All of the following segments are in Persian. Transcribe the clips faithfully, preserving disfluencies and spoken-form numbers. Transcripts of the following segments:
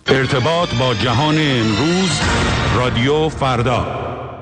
ارتباط با جهان امروز، رادیو فردا.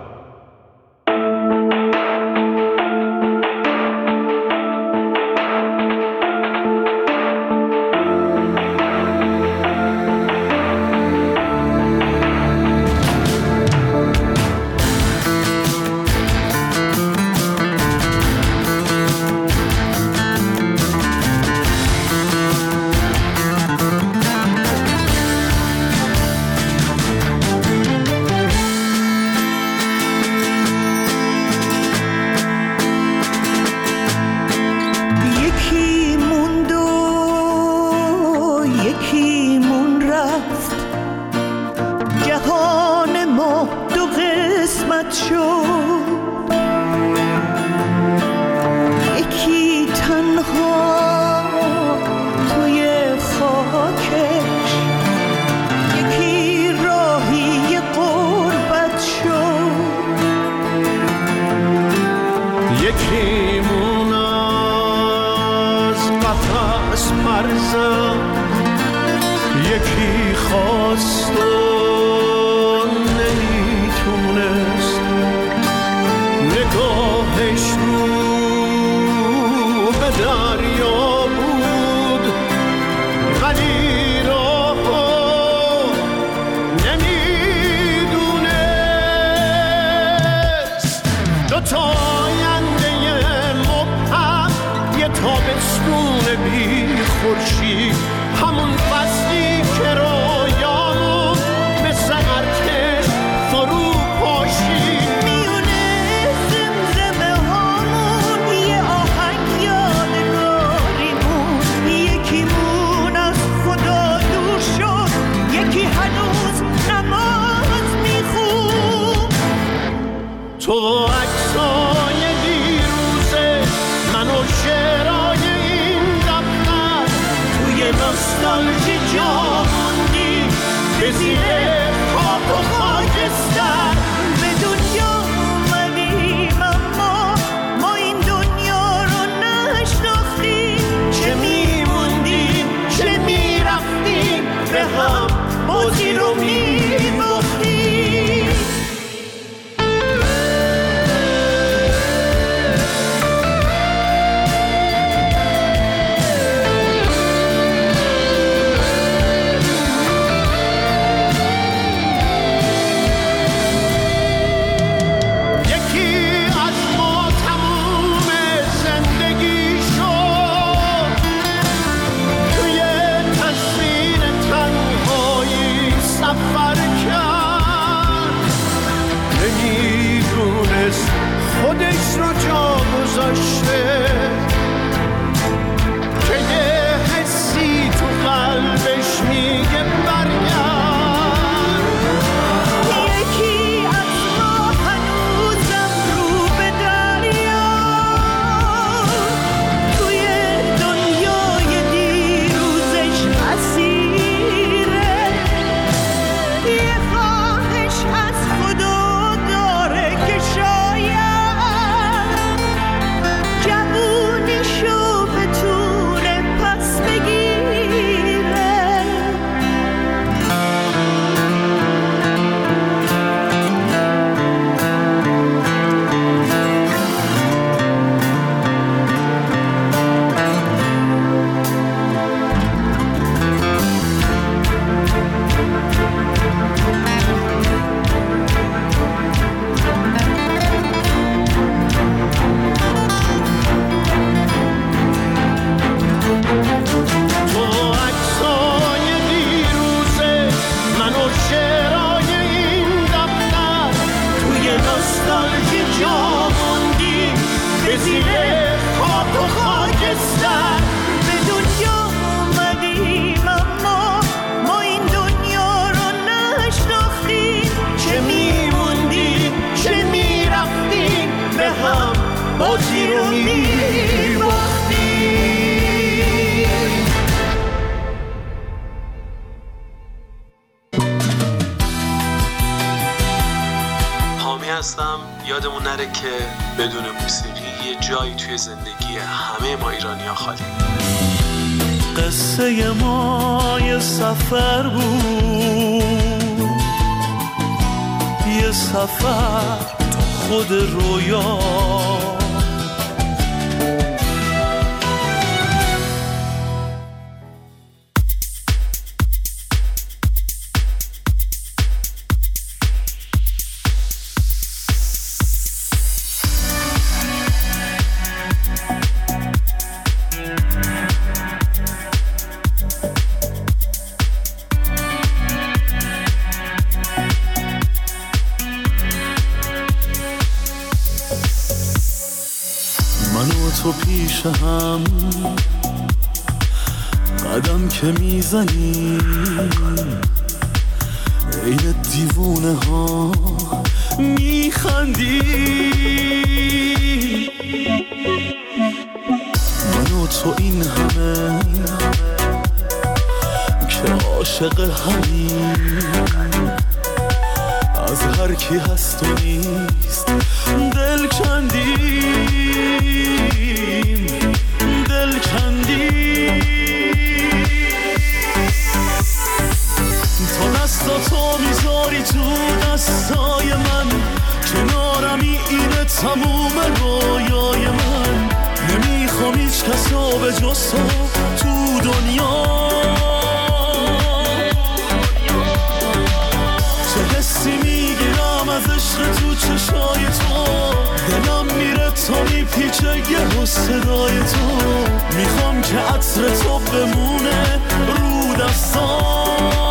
هستم. یادمون نره که بدون موسیقی یه جایی توی زندگی همه ما ایرانی‌ها خالی. قصه ما یه سفر بود، یه سفر تو خود رویا. تو پیش هم قدم که میزنی، عین دیوونه ها میخندی. من و تو این همه که عاشق همین، از هر کی هست و نیست دل کندیم، دل کندیم. تا دستا تو میذاری تو دستای من، کنارمی اینه تموم رویای من. نمیخوام هیچ کسا به جز تو تو دنیا. چه حسی میگیرم از عشق تو چشای تو، دلم میره تا میپیچه یه صدای تو. میخوام که عطر تو بمونه رو دستام.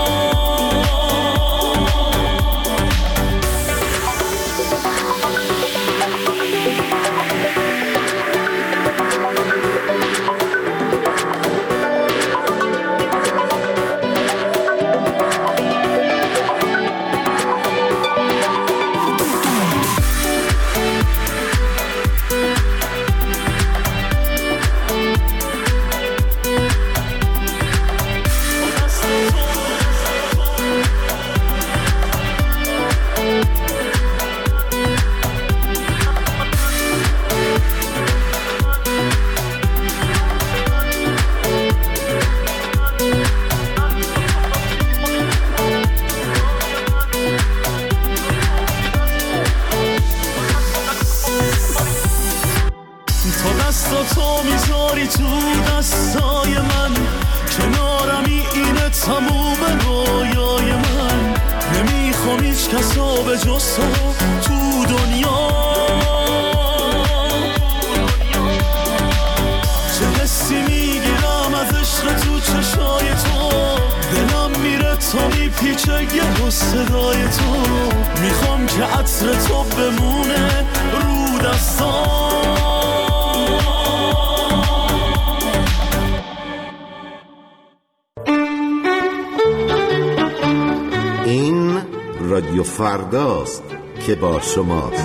رادیو فرداست که با شماست.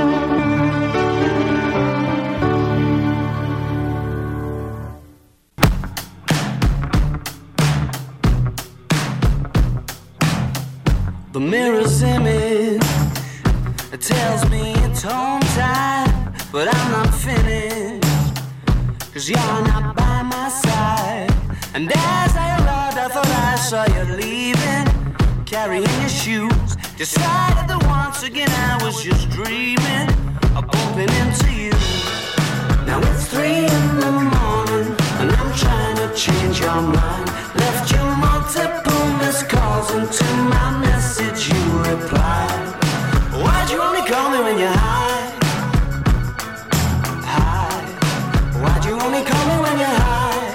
The mirror's image, it tells me it's home time, but I'm not finished, 'cause you're not by my side. And as I arrived, I thought I saw you leaving, carrying your shoes. Decided that once again I was just dreaming of bumping into you. Now it's three in the morning and I'm trying to change your mind. Left you multiple missed calls, and to my message you replied. Why'd you only call me when you're high? High. Why'd you only call me when you're high?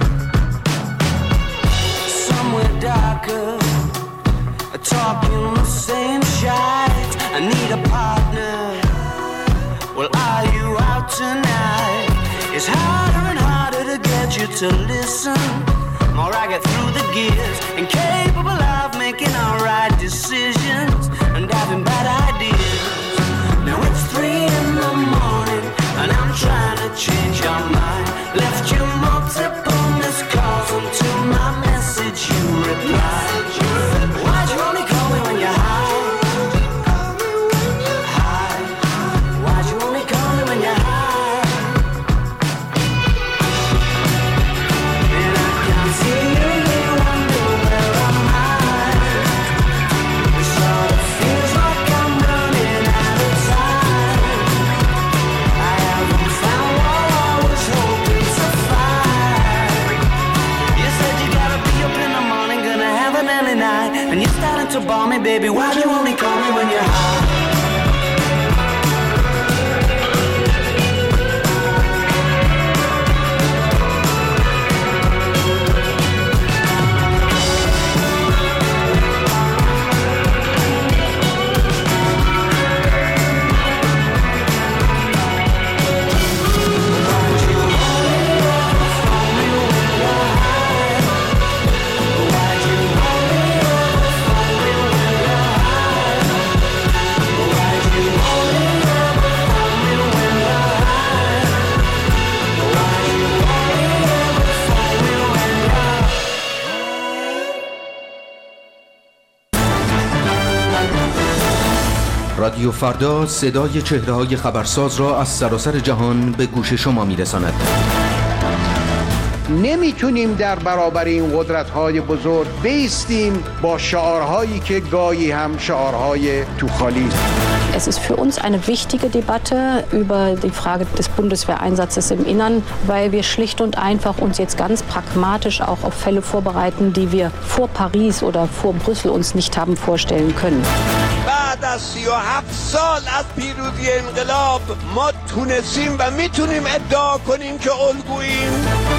Somewhere darker, talking the same shit. I need a partner. Well, are you out tonight? It's harder and harder to get you to listen. More I get through the gears, incapable of making all right decisions and having bad ideas. Now it's three in the morning and I'm trying to change your mind. Left you multiple missed calls, and to my message you replied. Why'd you only call me when you're high? High. Why'd you only call me when you're high? And I And you're starting to bore me, baby. Why'd you only call me when you're high? رادیو فردا صدای چهره‌های خبرساز را از سراسر جهان به گوش شما می‌رساند. نمیتونیم در برابر این قدرت‌های بزرگ بایستیم با شعارهایی که گاهی هم شعارهای تو خالی. Es ist für uns eine wichtige Debatte über die Frage des Bundeswehreinsatzes im Innern, weil wir schlicht und einfach uns jetzt ganz pragmatisch auch auf Fälle vorbereiten, die wir vor Paris oder vor Brüssel uns nicht haben vorstellen können. بعد از سی و هفت سال از پیروزی انقلاب ما تونستیم و میتونیم ادعا کنیم که الگوییم.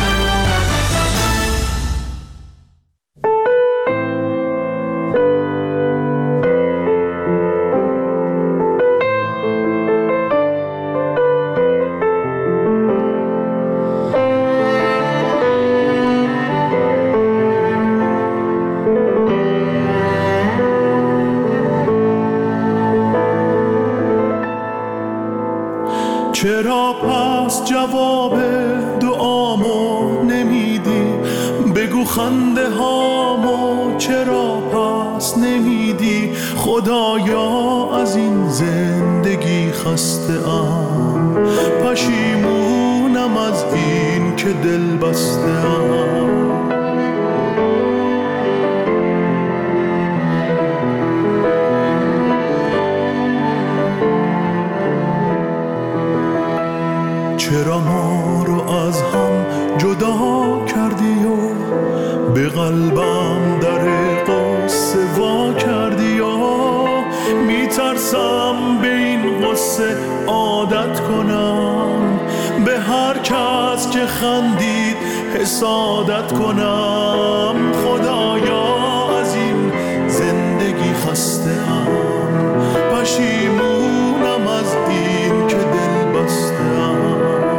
چرا پس جواب دعامو نمیدی؟ بگو خنده هامو چرا پس نمیدی؟ خدایا از این زندگی خسته ام، پشیمونم از این که دل بسته ام. چرا ما رو از هم جدا کردی و به قلبم در قصه وا کردی و میترسم به این قصه عادت کنم، به هر کس که خندید حسادت کنم. خدایا از این زندگی خسته ام، پشیمونم از این که دل بسته ام.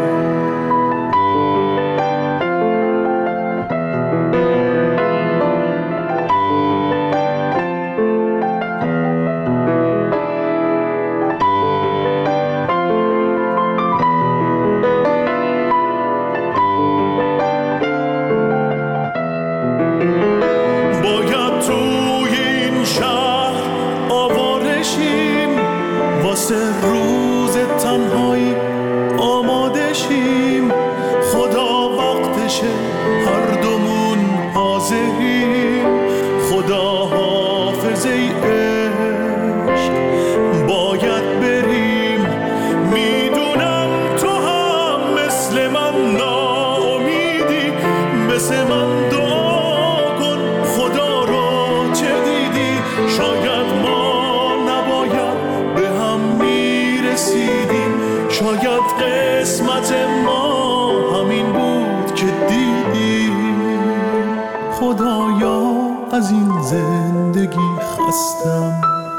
از این زندگی خستم،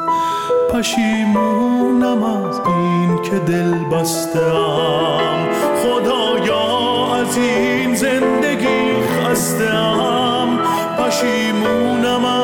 پشیمونم از این که دل بستم. خدایا از این زندگی خستم، پشیمونم